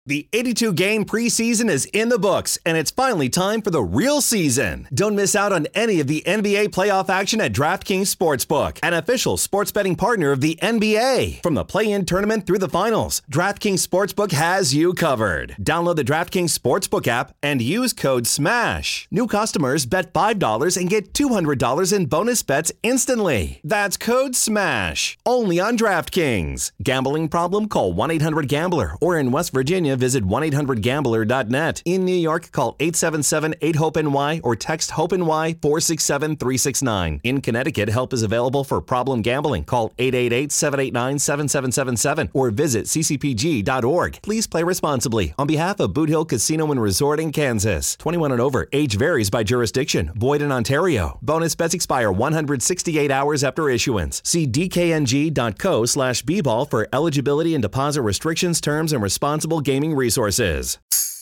The 82-game preseason is in the books, and it's finally time for the real season. Don't miss out on any of the NBA playoff action at DraftKings Sportsbook, an official sports betting partner of the NBA. From the play-in tournament through the finals, DraftKings Sportsbook has you covered. Download the DraftKings Sportsbook app and use code SMASH. New customers bet $5 and get $200 in bonus bets instantly. That's code SMASH. Only on DraftKings. Gambling problem? Call 1-800-GAMBLER. Or in West Virginia, visit 1-800-GAMBLER.net. In New York, call 877-8-HOPE-NY or text HOPE-NY 467-369. In Connecticut, help is available for problem gambling. Call 888-789-7777 or visit ccpg.org. Please play responsibly. On behalf of Boot Hill Casino and Resort in Kansas. 21 and over. Age varies by jurisdiction. Void in Ontario. Bonus bets expire 168 hours after issuance. See dkng.co/bball for eligibility and deposit restrictions, terms, and responsible gaming resources.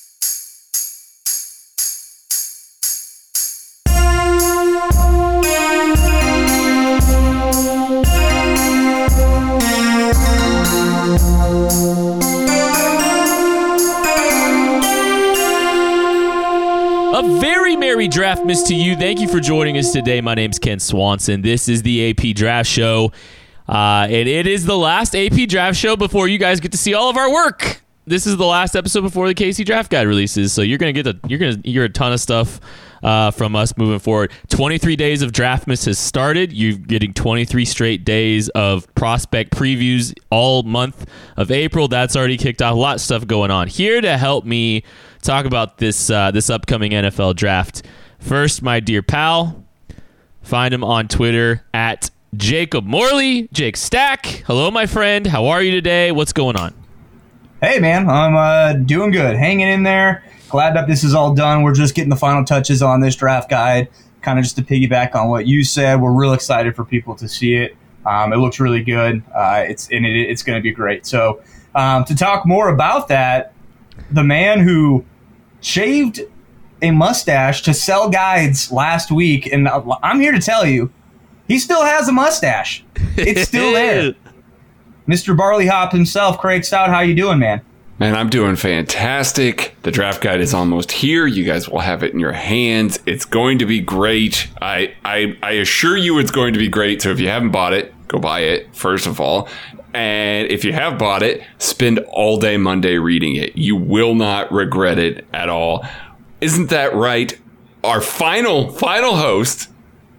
A very merry draft miss to you. Thank you for joining us today. My name's Ken Swanson. This is the AP Draft Show. It is the last AP Draft Show before you guys get to see all of our work. This is the last episode before the KC Draft Guide releases, so you're gonna hear a ton of stuff from us moving forward. 23 days of Draftmas has started. You're getting 23 straight days of prospect previews all month of April. That's already kicked off. A lot of stuff going on. Here to help me talk about this upcoming NFL draft. First, my dear pal, find him on Twitter at Jacob Morley, Jake Stack. Hello, my friend. How are you today? What's going on? Hey, man, I'm doing good, hanging in there. Glad that this is all done. We're just getting the final touches on this draft guide. Kind of just to piggyback on what you said, we're real excited for people to see it. It looks really good. It's going to be great. So to talk more about that, the man who shaved a mustache to sell guides last week, and I'm here to tell you, he still has a mustache. It's still there. Mr. Barley Hop himself, Craig Stout, how you doing, man? Man, I'm doing fantastic. The draft guide is almost here. You guys will have it in your hands. It's going to be great. I assure you it's going to be great. So if you haven't bought it, go buy it, first of all. And if you have bought it, spend all day Monday reading it. You will not regret it at all. Isn't that right? Our final host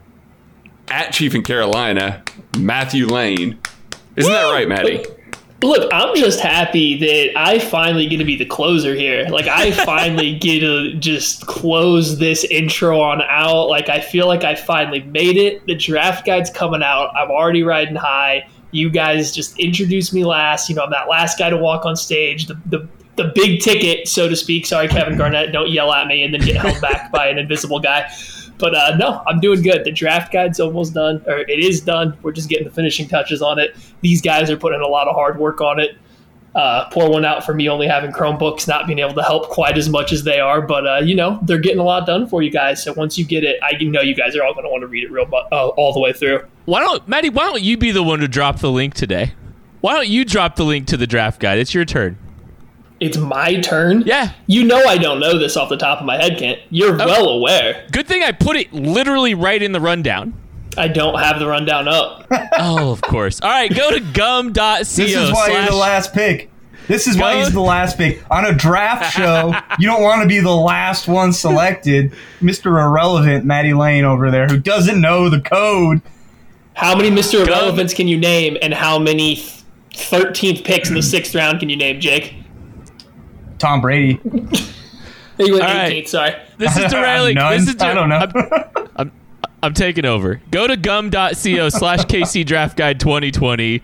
at Chief in Carolina, Matthew Lane. Isn't that right, Maddie? Look, I'm just happy that I finally get to be the closer here. Like, I finally get to just close this intro on out. Like, I feel like I finally made it. The draft guide's coming out. I'm already riding high. You guys just introduced me last. You know, I'm that last guy to walk on stage. The big ticket, so to speak. Sorry, Kevin Garnett, don't yell at me and then get held back by an invisible guy. But no, I'm doing good. The draft guide's almost done, or it is done. We're just getting the finishing touches on it. These guys are putting a lot of hard work on it. Pour one out for me only having Chromebooks, not being able to help quite as much as they are. But, they're getting a lot done for you guys. So once you get it, I know you guys are all going to want to read it all the way through. Maddie, why don't you be the one to drop the link today? Why don't you drop the link to the draft guide? It's your turn. It's my turn? Yeah. You know I don't know this off the top of my head, Kent. You're well aware. Good thing I put it literally right in the rundown. I don't have the rundown up. Oh, of course. All right, go to gum.co. This is why you're the last pick. This is why he's the last pick. On a draft show, you don't want to be the last one selected. Mr. Irrelevant, Matty Lane over there, who doesn't know the code. How many Mr. Irrelevants can you name, and how many 13th picks in the 6th round can you name, Jake? Tom Brady. He went 18th, right. Sorry. This is derailing. I don't know. I'm taking over. Go to gum.co/KC Draft Guide 2020.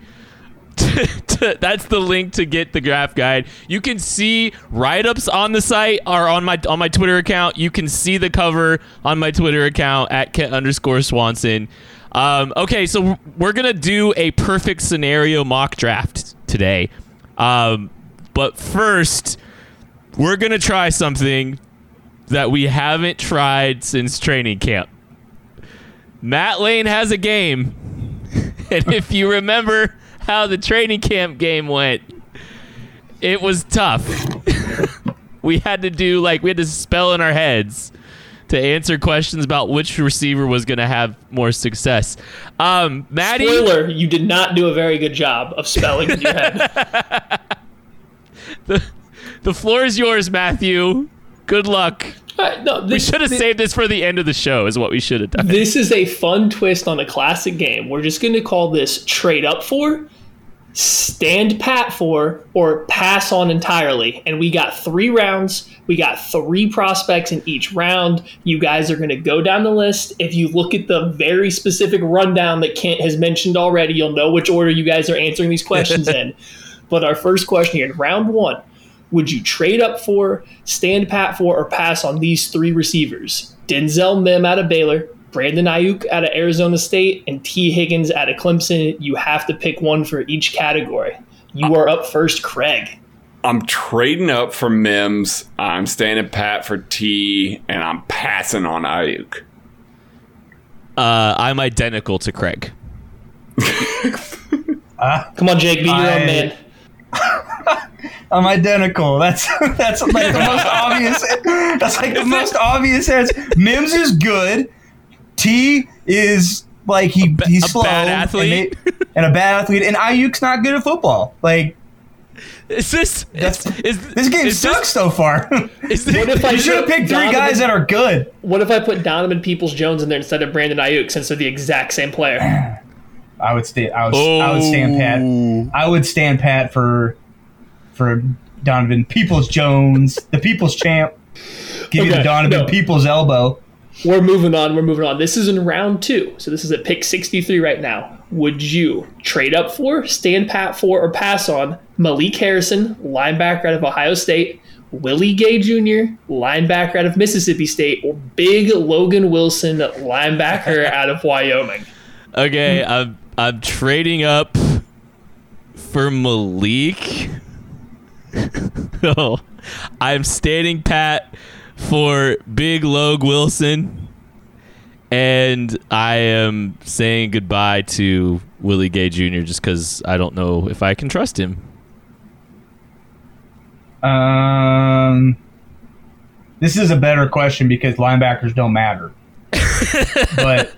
That's the link to get the draft guide. You can see write-ups on the site or on my Twitter account. You can see the cover on my Twitter account at Kent_Swanson. Okay, so we're going to do a perfect scenario mock draft today. But first, we're going to try something that we haven't tried since training camp. Matt Lane has a game. And if you remember how the training camp game went, it was tough. we had to spell in our heads to answer questions about which receiver was going to have more success. Maddie, spoiler: you did not do a very good job of spelling in your head. the floor is yours, Matthew. Good luck. We should have saved this for the end of the show, is what we should have done. This is a fun twist on a classic game. We're just going to call this trade up for, stand pat for, or pass on entirely. And we got 3 rounds. We got 3 prospects in each round. You guys are going to go down the list. If you look at the very specific rundown that Kent has mentioned already, you'll know which order you guys are answering these questions in. But our first question here, in round 1, would you trade up for, stand pat for, or pass on these 3 receivers? Denzel Mims out of Baylor, Brandon Ayuk out of Arizona State, and T. Higgins out of Clemson. You have to pick one for each category. You are up first, Craig. I'm trading up for Mims. I'm standing pat for T, and I'm passing on Ayuk. I'm identical to Craig. Come on, Jake, be your own man. I'm identical. That's like the most obvious. That's like the most obvious answer. Mims is good. T is like he's slow, bad athlete, and a bad athlete. And Ayuk's not good at football. Like, this game sucks so far. What if I you should have picked 3 guys that are good. What if I put Donovan Peoples-Jones in there instead of Brandon Ayuk, since they're the exact same player? I would stand pat. I would stand pat for Donovan Peoples-Jones, the People's champ. Give you the Donovan Peoples elbow. We're moving on. This is in round 2, so this is at pick 63 right now. Would you trade up for, stand pat for, or pass on Malik Harrison, linebacker out of Ohio State, Willie Gay Jr., linebacker out of Mississippi State, or Big Logan Wilson, linebacker out of Wyoming? Okay, I'm trading up for Malik. Oh, I'm standing pat for Big Log Wilson, and I am saying goodbye to Willie Gay Jr. just because I don't know if I can trust him. This is a better question because linebackers don't matter. But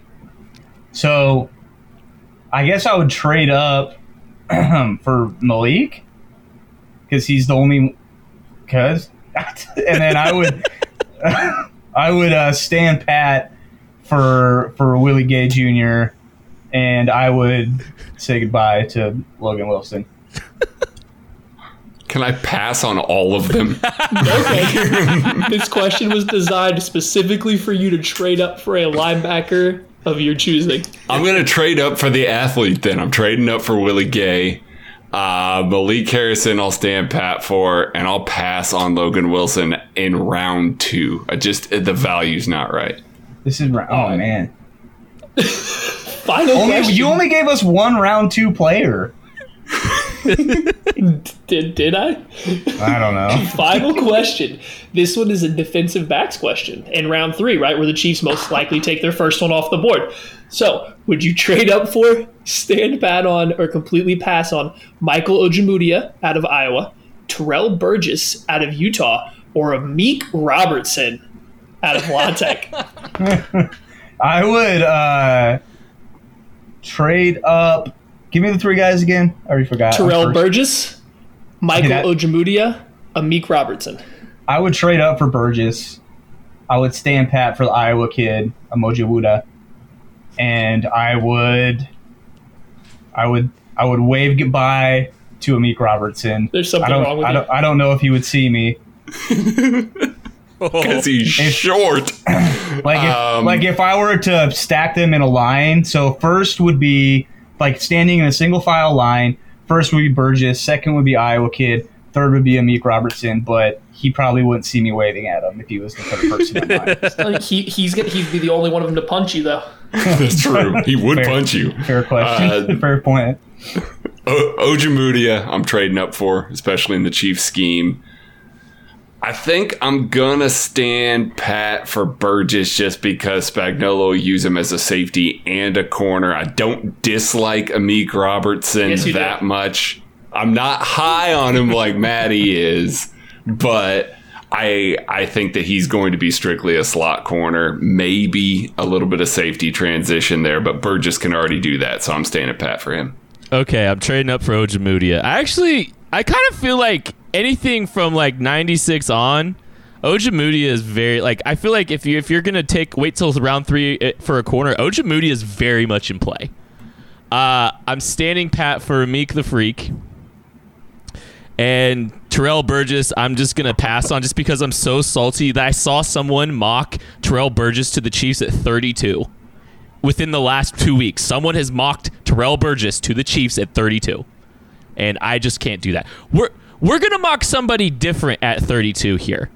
so I guess I would trade up for Malik because he's the only. And then I would stand pat for Willie Gay Jr. and I would say goodbye to Logan Wilson. Can I pass on all of them? Okay. This question was designed specifically for you to trade up for a linebacker of your choosing. I'm going to trade up for the athlete then. I'm trading up for Willie Gay. Malik Harrison I'll stand pat for, and I'll pass on Logan Wilson in round 2. The value's not right. This is oh man. Final question. You only gave us one round 2 player. Did I? I don't know. Final question. This one is a defensive backs question in round 3, right, where the Chiefs most likely take their first one off the board. So, would you trade up for, stand pat on, or completely pass on Michael Ojemudia out of Iowa, Terrell Burgess out of Utah, or Amik Robertson out of La Tech? I would trade up. Give me the 3 guys again. I already forgot. Terrell Burgess, Michael Ojemudia, Amik Robertson. I would trade up for Burgess. I would stand pat for the Iowa kid, Ojemudia. And I would wave goodbye to Amik Robertson. There's something wrong with you. I don't know if he would see me. Because he's short. If I were to stack them in a line, so first would be like standing in a single file line. First would be Burgess, second would be Iowa kid, third would be Amik Robertson, but he probably wouldn't see me waving at him if he was the third person in line. He'd be the only one of them to punch you, though. That's true. He would punch you. Fair question. Fair point. Ojemudia, I'm trading up for, especially in the Chiefs scheme. I think I'm going to stand pat for Burgess just because Spagnuolo will use him as a safety and a corner. I don't dislike Amik Robertson much. I'm not high on him like Maddie is, but I think that he's going to be strictly a slot corner, maybe a little bit of safety transition there, but Burgess can already do that, so I'm staying at pat for him. Okay, I'm trading up for Ojemudia. I kind of feel like anything from like 96 on, Ojemudia is very, like, I feel like if you're gonna wait till round 3 for a corner, Ojemudia is very much in play. I'm standing pat for Meek the Freak. And Terrell Burgess, I'm just going to pass on just because I'm so salty that I saw someone mock Terrell Burgess to the Chiefs at 32 within the last 2 weeks. Someone has mocked Terrell Burgess to the Chiefs at 32. And I just can't do that. We're going to mock somebody different at 32 here.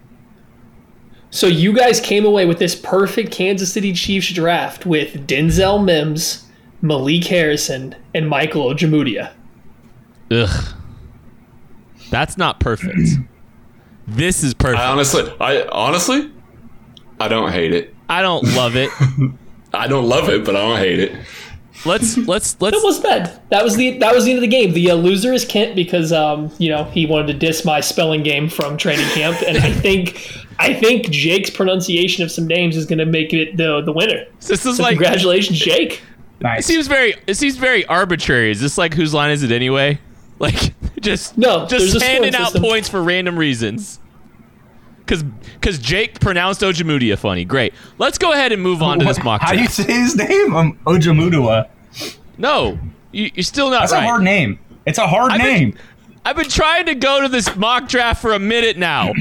So you guys came away with this perfect Kansas City Chiefs draft with Denzel Mims, Malik Harrison, and Michael Ojemudia. Ugh. That's not perfect. This is perfect. I honestly, I don't hate it. I don't love it. I don't love it, but I don't hate it. Let's. That wasn't bad. That was the end of the game. The loser is Kent because he wanted to diss my spelling game from training camp, and I think Jake's pronunciation of some names is going to make it the winner. This is so like, congratulations, Jake. Nice. It seems very arbitrary. Is this like whose line is it anyway? Like just handing out points for random reasons. Because Jake pronounced Ojemudia funny. Great. Let's go ahead and move on to this mock draft. How do you say his name? Ojemudia. No, you're still not right. That's a hard name. It's a hard name. I've been trying to go to this mock draft for a minute now.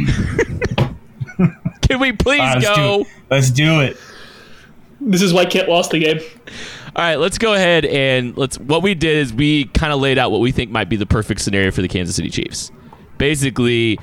Can we please go? Let's do it. This is why Kent lost the game. All right, let's go ahead and what we did is we kind of laid out what we think might be the perfect scenario for the Kansas City Chiefs. Basically,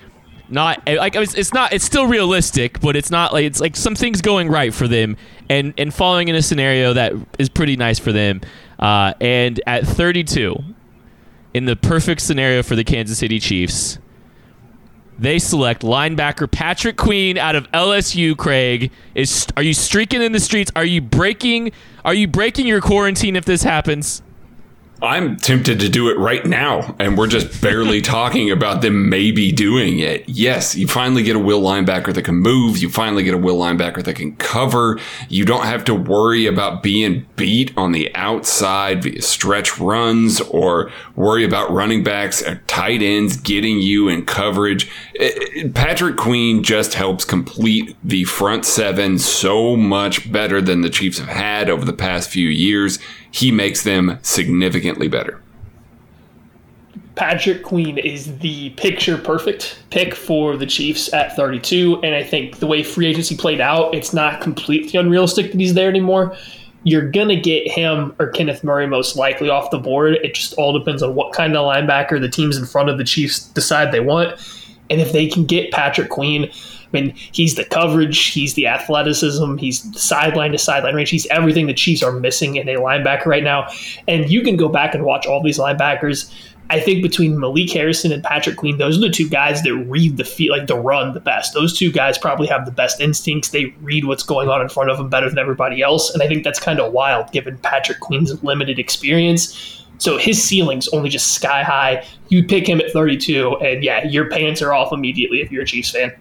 it's still realistic, but it's not like, it's like some things going right for them and following in a scenario that is pretty nice for them. And at 32, in the perfect scenario for the Kansas City Chiefs, they select linebacker Patrick Queen out of LSU. Craig, are you streaking in the streets? Are you breaking your quarantine if this happens? I'm tempted to do it right now, and we're just barely talking about them maybe doing it. Yes, you finally get a will linebacker that can move. You finally get a will linebacker that can cover. You don't have to worry about being beat on the outside via stretch runs or worry about running backs or tight ends getting you in coverage. Patrick Queen just helps complete the front seven so much better than the Chiefs have had over the past few years. He makes them significantly better. Patrick Queen is the picture-perfect pick for the Chiefs at 32, and I think the way free agency played out, it's not completely unrealistic that he's there anymore. You're going to get him or Kenneth Murray most likely off the board. It just all depends on what kind of linebacker the teams in front of the Chiefs decide they want. And if they can get Patrick Queen, I mean, he's the coverage, he's the athleticism, he's sideline to sideline range. He's everything the Chiefs are missing in a linebacker right now. And you can go back and watch all these linebackers. I think between Malik Harrison and Patrick Queen, those are the two guys that read the field, like the run the best. Those two guys probably have the best instincts. They read what's going on in front of them better than everybody else. And I think that's kind of wild given Patrick Queen's limited experience. So his ceiling's only just sky high. You pick him at 32, and yeah, your pants are off immediately if you're a Chiefs fan.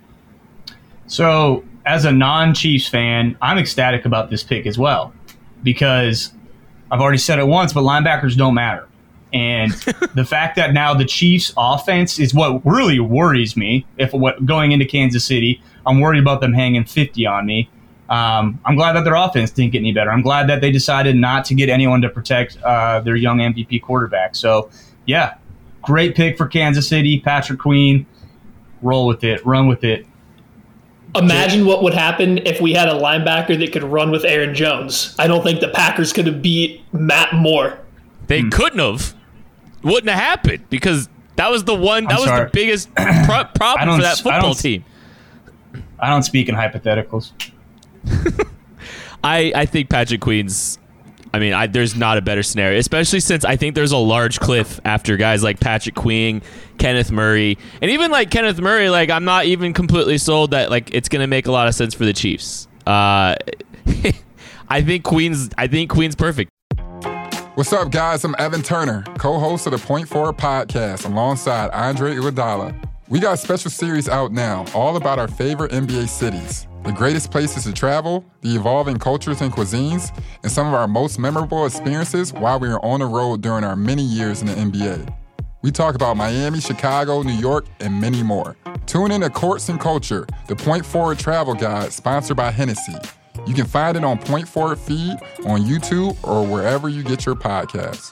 So, as a non-Chiefs fan, I'm ecstatic about this pick as well because I've already said it once, but linebackers don't matter. And the fact that now the Chiefs' offense is what really worries me. Going into Kansas City, I'm worried about them hanging 50 on me. I'm glad that their offense didn't get any better. I'm glad that they decided not to get anyone to protect their young MVP quarterback. So, yeah, great pick for Kansas City. Patrick Queen, roll with it, run with it. Imagine what would happen if we had a linebacker that could run with Aaron Jones. I don't think the Packers could have beat Matt Moore. They couldn't have. Wouldn't have happened because that was the one. That was the biggest problem for that football team. I don't speak in hypotheticals. I think Patrick Queen's. I mean, there's not a better scenario, especially since I think there's a large cliff after guys like Patrick Queen, Kenneth Murray, and even like Kenneth Murray. Like, I'm not even completely sold that like it's going to make a lot of sense for the Chiefs. I think Queen's perfect. What's up, guys? I'm Evan Turner, co-host of the Point Forward podcast, alongside Andre Iguodala. We got a special series out now, all about our favorite NBA cities, the greatest places to travel, the evolving cultures and cuisines, and some of our most memorable experiences while we were on the road during our many years in the NBA. We talk about Miami, Chicago, New York, and many more. Tune in to Courts and Culture, the Point Forward travel guide sponsored by Hennessy. You can find it on Point Forward feed, on YouTube, or wherever you get your podcasts.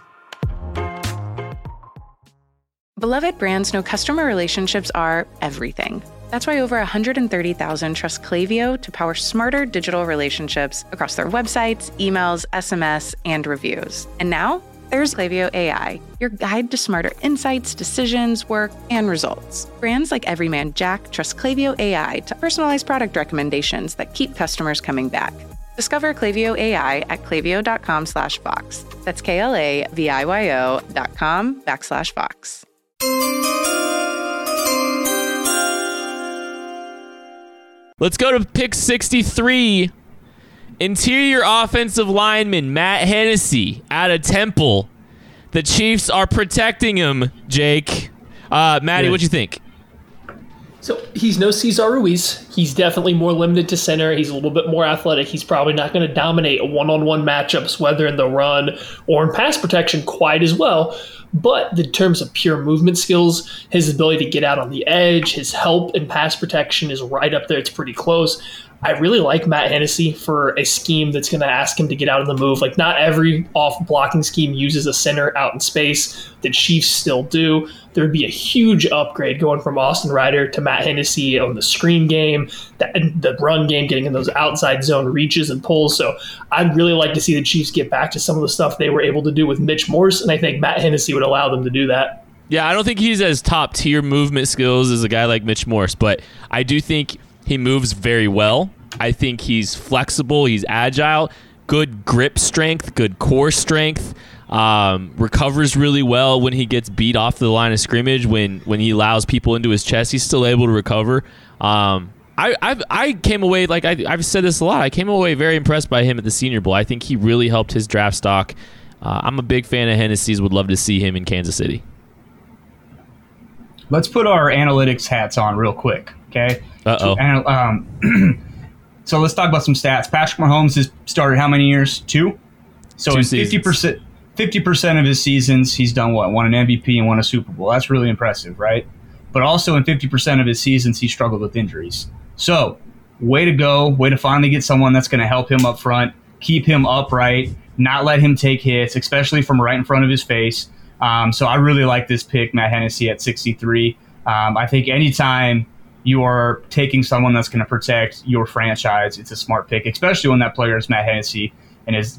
Beloved brands know customer relationships are everything. That's why over 130,000 trust Klaviyo to power smarter digital relationships across their websites, emails, SMS, and reviews. And now, there's Klaviyo AI, your guide to smarter insights, decisions, work, and results. Brands like Everyman Jack trust Klaviyo AI to personalize product recommendations that keep customers coming back. Discover Klaviyo AI at klaviyo.com/Vox. That's KLAVIYO.com/Vox. Let's go to pick 63. Interior offensive lineman Matt Hennessy out of Temple. The Chiefs are protecting him, Jake. Maddie, what'd you think? So he's no Cesar Ruiz. He's definitely more limited to center. He's a little bit more athletic. He's probably not going to dominate one-on-one matchups, whether in the run or in pass protection, quite as well. But in terms of pure movement skills, his ability to get out on the edge, his help in pass protection is right up there. It's pretty close. I really like Matt Hennessy for a scheme that's going to ask him to get out on the move. Like, not every off-blocking scheme uses a center out in space. The Chiefs still do. There would be a huge upgrade going from Austin Ryder to Matt Hennessy on the screen game, the run game, getting in those outside zone reaches and pulls. So I'd really like to see the Chiefs get back to some of the stuff they were able to do with Mitch Morse, and I think Matt Hennessy would allow them to do that. Yeah, I don't think he's as top-tier movement skills as a guy like Mitch Morse, but I do think he moves very well. I think he's flexible. He's agile. Good grip strength. Good core strength. Recovers really well when he gets beat off the line of scrimmage. When he allows people into his chest, he's still able to recover. I came away, like I've said this a lot, I came away very impressed by him at the Senior Bowl. I think he really helped his draft stock. I'm a big fan of Hennessy's. Would love to see him in Kansas City. Let's put our analytics hats on real quick, okay? Uh-oh. So let's talk about some stats. Patrick Mahomes has started how many years? 2? So in 50% of his seasons, he's done what? Won an MVP and won a Super Bowl. That's really impressive, right? But also in 50% of his seasons, he struggled with injuries. So way to go. Way to finally get someone that's going to help him up front, keep him upright, not let him take hits, especially from right in front of his face. So I really like this pick, Matt Hennessy at 63. I think anytime you are taking someone that's going to protect your franchise, it's a smart pick, especially when that player is Matt Hennessy and is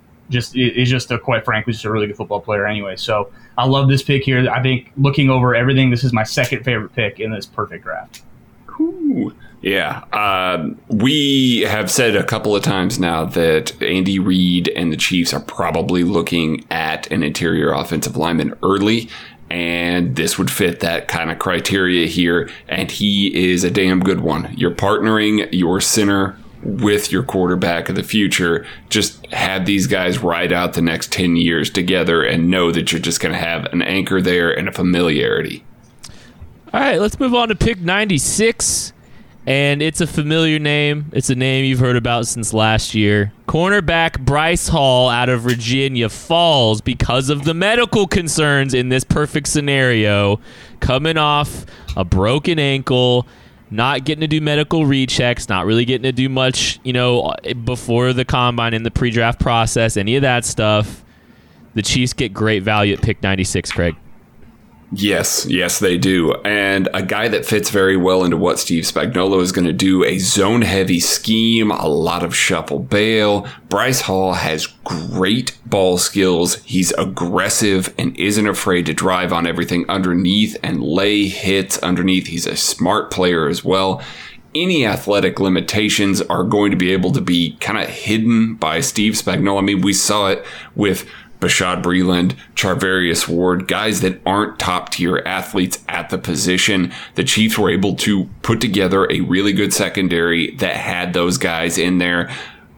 quite frankly, just a really good football player anyway. So I love this pick here. I think looking over everything, this is my second favorite pick in this perfect draft. Ooh. Yeah. We have said a couple of times now that Andy Reid and the Chiefs are probably looking at an interior offensive lineman early, and this would fit that kind of criteria here, and he is a damn good one. You're partnering your center with your quarterback of the future. Just have these guys ride out the next 10 years together and know that you're just going to have an anchor there and a familiarity. All right, let's move on to pick 96. And it's a familiar name. It's a name you've heard about since last year. Cornerback Bryce Hall out of Virginia falls because of the medical concerns in this perfect scenario. Coming off a broken ankle, not getting to do medical rechecks, not really getting to do much, before the combine in the pre-draft process, any of that stuff. The Chiefs get great value at pick 96, Craig. Yes, they do. And a guy that fits very well into what Steve Spagnuolo is going to do, a zone-heavy scheme, a lot of shuffle bail. Bryce Hall has great ball skills. He's aggressive and isn't afraid to drive on everything underneath and lay hits underneath. He's a smart player as well. Any athletic limitations are going to be able to be kind of hidden by Steve Spagnuolo. I mean, we saw it with Bashad Breeland, Charvarius Ward, guys that aren't top-tier athletes at the position. The Chiefs were able to put together a really good secondary that had those guys in there.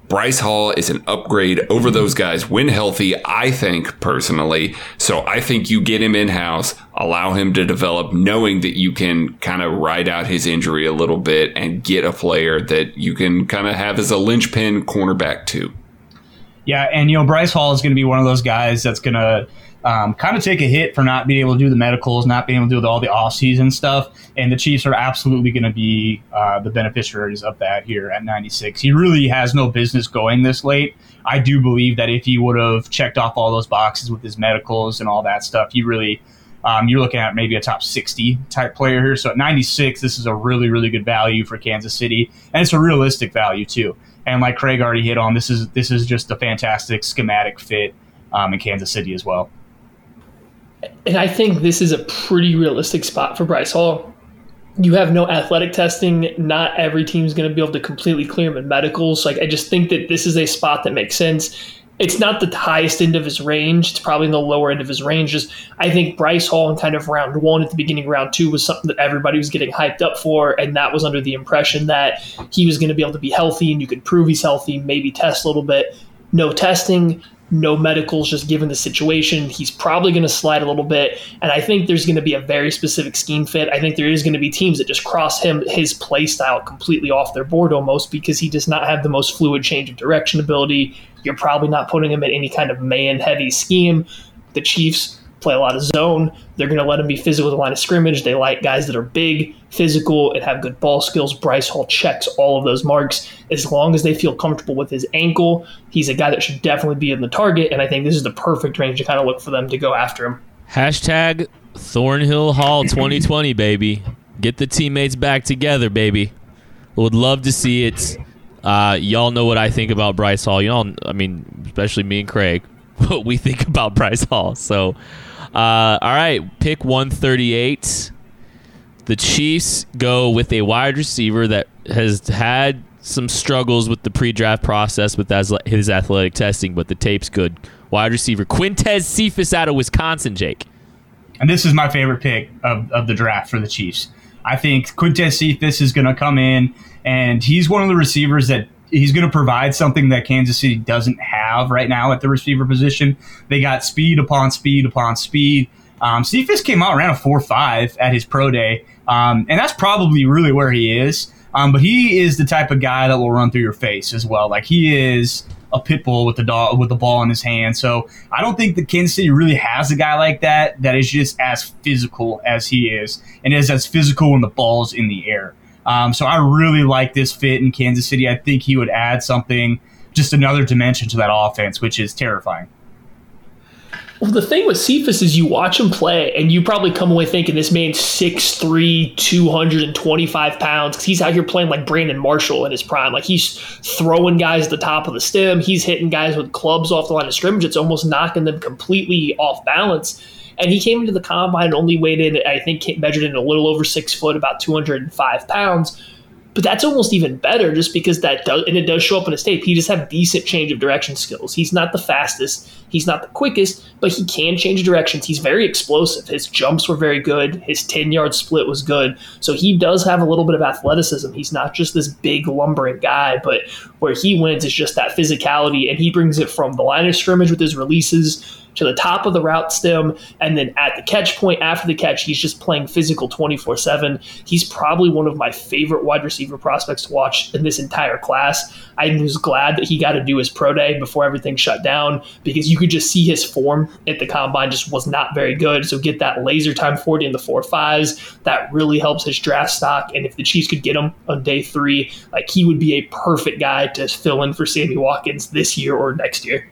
Bryce Hall is an upgrade over those guys when healthy, I think, personally. So I think you get him in-house, allow him to develop, knowing that you can kind of ride out his injury a little bit and get a player that you can kind of have as a linchpin cornerback too. Yeah, and Bryce Hall is going to be one of those guys that's going to kind of take a hit for not being able to do the medicals, not being able to do all the off-season stuff, and the Chiefs are absolutely going to be the beneficiaries of that here at 96. He really has no business going this late. I do believe that if he would have checked off all those boxes with his medicals and all that stuff, he really you're looking at maybe a top 60 type player here. So at 96, this is a really, really good value for Kansas City, and it's a realistic value too. And like Craig already hit on, this is just a fantastic schematic fit in Kansas City as well. And I think this is a pretty realistic spot for Bryce Hall. You have no athletic testing. Not every team is going to be able to completely clear him in medicals. Like, I just think that this is a spot that makes sense. It's not the highest end of his range. It's probably in the lower end of his range. Just, I think Bryce Hall in kind of round one at the beginning of round two was something that everybody was getting hyped up for, and that was under the impression that he was going to be able to be healthy and you could prove he's healthy, maybe test a little bit. No testing, no medicals, just given the situation. He's probably going to slide a little bit, and I think there's going to be a very specific scheme fit. I think there is going to be teams that just cross his play style completely off their board almost because he does not have the most fluid change of direction ability. You're probably not putting him in any kind of man-heavy scheme. The Chiefs play a lot of zone. They're going to let him be physical at the line of scrimmage. They like guys that are big, physical, and have good ball skills. Bryce Hall checks all of those marks. As long as they feel comfortable with his ankle, he's a guy that should definitely be in the target, and I think this is the perfect range to kind of look for them to go after him. Hashtag Thornhill Hall 2020, baby. Get the teammates back together, baby. Would love to see it. Y'all know what I think about Bryce Hall. Especially me and Craig, what we think about Bryce Hall. So, all right, pick 138. The Chiefs go with a wide receiver that has had some struggles with the pre-draft process with his athletic testing, but the tape's good. Wide receiver Quintez Cephus out of Wisconsin, Jake. And this is my favorite pick of the draft for the Chiefs. I think Quintez Cephus is going to come in, and he's one of the receivers that he's going to provide something that Kansas City doesn't have right now at the receiver position. They got speed upon speed upon speed. Cephus came out around a 4.5 at his pro day, and that's probably really where he is. But he is the type of guy that will run through your face as well. Like, he is a pit bull with the ball in his hand. So I don't think that Kansas City really has a guy like that is just as physical as he is, and is as physical when the ball's in the air. So I really like this fit in Kansas City. I think he would add something, just another dimension to that offense, which is terrifying. Well, the thing with Cephus is you watch him play, and you probably come away thinking this man's 6'3", 225 pounds, because he's out here playing like Brandon Marshall in his prime. Like, he's throwing guys at the top of the stem. He's hitting guys with clubs off the line of scrimmage. It's almost knocking them completely off balance. And he came into the combine, only weighed in, I think, measured in a little over 6 foot, about 205 pounds. But that's almost even better, just because it does show up in his tape. He just have decent change of direction skills. He's not the fastest, he's not the quickest, but he can change directions. He's very explosive. His jumps were very good. His 10-yard split was good. So he does have a little bit of athleticism. He's not just this big lumbering guy, but where he wins is just that physicality, and he brings it from the line of scrimmage with his releases to the top of the route stem, and then at the catch point after the catch, he's just playing physical 24/7. He's probably one of my favorite wide receiver prospects to watch in this entire class. I was glad that he got to do his pro day before everything shut down, because you could just see his form at the combine just was not very good. So get that laser time 40 in the 4.5s, that really helps his draft stock. And if the Chiefs could get him on day 3, like, he would be a perfect guy to fill in for Sammy Watkins this year or next year.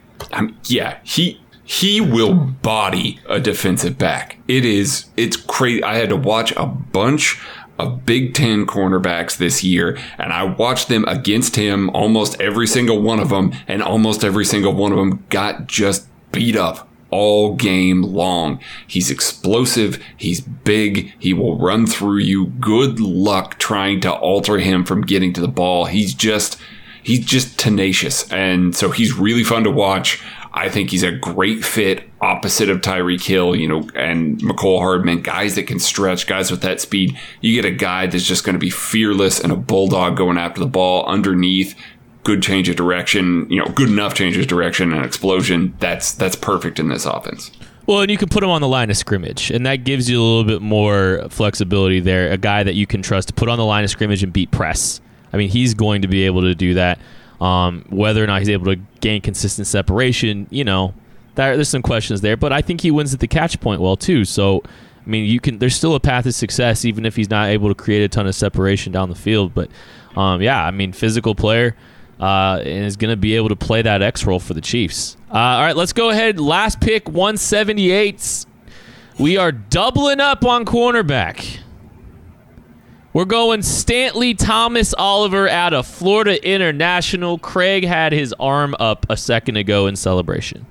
He will body a defensive back. It's crazy. I had to watch a bunch of Big Ten cornerbacks this year, and I watched them against him, almost every single one of them, and almost every single one of them got just beat up all game long. He's explosive. He's big. He will run through you. Good luck trying to alter him from getting to the ball. He's just tenacious, and so he's really fun to watch. I think he's a great fit opposite of Tyreek Hill, and Mecole Hardman, guys that can stretch, guys with that speed. You get a guy that's just going to be fearless and a bulldog going after the ball underneath. good change of direction, good enough change of direction and explosion, that's perfect in this offense. Well, and you can put him on the line of scrimmage, and that gives you a little bit more flexibility there. A guy that you can trust to put on the line of scrimmage and beat press. I mean, he's going to be able to do that. Whether or not he's able to gain consistent separation, there's some questions there. But I think he wins at the catch point well, too. So, I mean, there's still a path to success, even if he's not able to create a ton of separation down the field. But, physical player. And is going to be able to play that X role for the Chiefs. All right, let's go ahead. Last pick, 178. We are doubling up on cornerback. We're going Stanley Thomas Oliver out of Florida International. Craig had his arm up a second ago in celebration.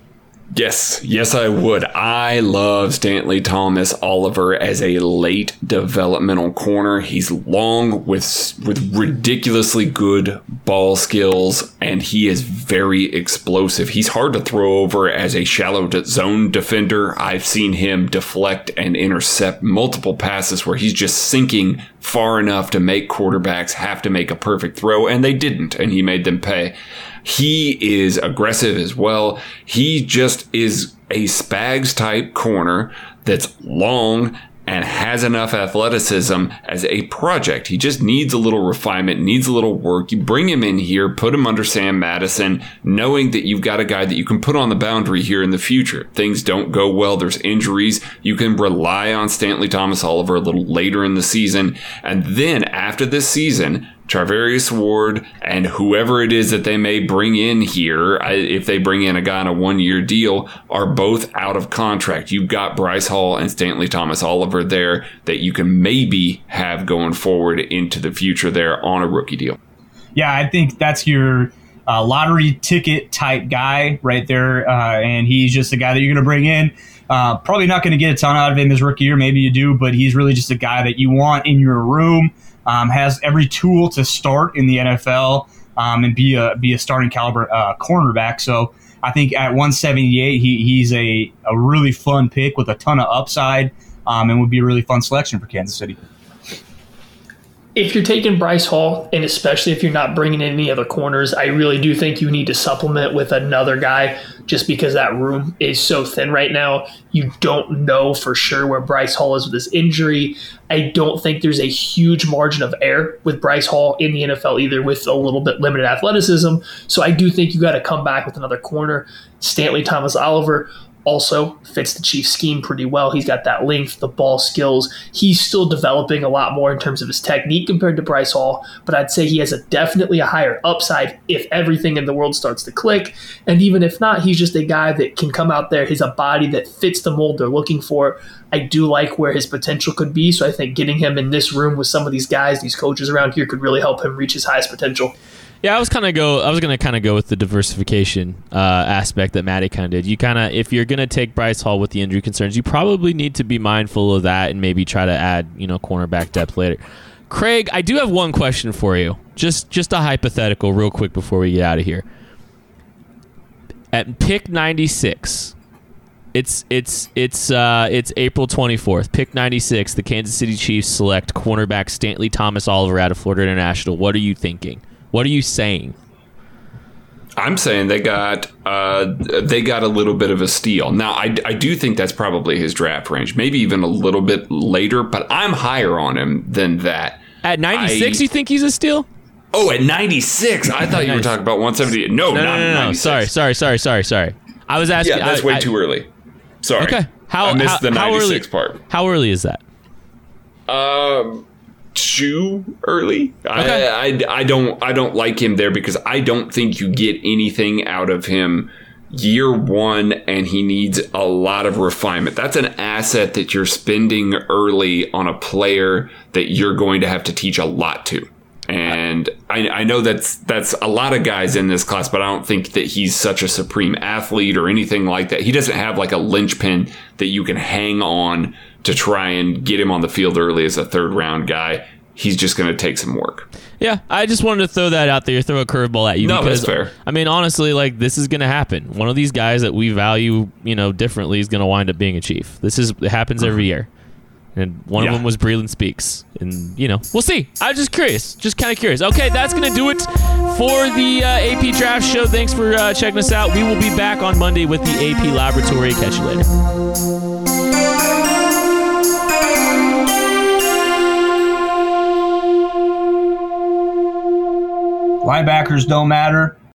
Yes, I would. I love Stanley Thomas Oliver as a late developmental corner. He's long with ridiculously good ball skills, and he is very explosive. He's hard to throw over as a shallow zone defender. I've seen him deflect and intercept multiple passes where he's just sinking far enough to make quarterbacks have to make a perfect throw, and they didn't, and he made them pay. He is aggressive as well. He just is a Spags type corner that's long and has enough athleticism as a project. He just needs a little refinement, needs a little work. You bring him in here, put him under Sam Madison, knowing that you've got a guy that you can put on the boundary here in the future. Things don't go well. There's injuries. You can rely on Stanley Thomas Oliver a little later in the season. And then after this season, Charvarius Ward and whoever it is that they may bring in here, if they bring in a guy on a 1-year deal, are both out of contract. You've got Bryce Hall and Stanley Thomas Oliver there that you can maybe have going forward into the future there on a rookie deal. Yeah, I think that's your lottery ticket type guy right there, and he's just a guy that you're going to bring in. Probably not going to get a ton out of him his rookie year. Maybe you do, but he's really just a guy that you want in your room. Has every tool to start in the NFL and be a starting caliber cornerback. So I think at 178, he's a really fun pick with a ton of upside and would be a really fun selection for Kansas City. If you're taking Bryce Hall, and especially if you're not bringing in any other corners, I really do think you need to supplement with another guy just because that room is so thin right now. You don't know for sure where Bryce Hall is with his injury. I don't think there's a huge margin of error with Bryce Hall in the NFL either, with a little bit limited athleticism. So I do think you got to come back with another corner. Stanley Thomas Oliver also fits the Chiefs scheme pretty well. He's got that length, the ball skills. He's still developing a lot more in terms of his technique compared to Bryce Hall, but I'd say he has definitely a higher upside if everything in the world starts to click. And even if not, he's just a guy that can come out there. He's a body that fits the mold they're looking for. I do like where his potential could be, so I think getting him in this room with some of these guys, these coaches around here, could really help him reach his highest potential. Yeah, I was going to kind of go with the diversification aspect that Matty kind of did. You kind of, if you're going to take Bryce Hall with the injury concerns, you probably need to be mindful of that and maybe try to add, cornerback depth later. Craig, I do have one question for you. Just a hypothetical real quick before we get out of here. At pick 96, it's April 24th. Pick 96, the Kansas City Chiefs select cornerback Stanley Thomas Oliver out of Florida International. What are you thinking? What are you saying? I'm saying they got a little bit of a steal. Now, I do think that's probably his draft range, maybe even a little bit later, but I'm higher on him than that. At 96, you think he's a steal? Oh, at 96? I thought you were talking about 178. No. Sorry. I was asking. Yeah, that's way too early. Sorry. Okay. I missed the 96 part. How early is that? Too early. Okay. I don't like him there because I don't think you get anything out of him year one, and he needs a lot of refinement. That's an asset that you're spending early on a player that you're going to have to teach a lot to. And I know that's a lot of guys in this class, but I don't think that he's such a supreme athlete or anything like that. He doesn't have like a linchpin that you can hang on to try and get him on the field early as a third round guy. He's just going to take some work. Yeah, I just wanted to throw that out there, throw a curveball at you. No, because, that's fair. I mean, honestly, like, this is going to happen. One of these guys that we value, differently is going to wind up being a Chief. It happens every year. And one of them was Breeland Speaks. And, we'll see. I was just curious. Just kind of curious. Okay, that's going to do it for the AP Draft Show. Thanks for checking us out. We will be back on Monday with the AP Laboratory. Catch you later. Linebackers don't matter.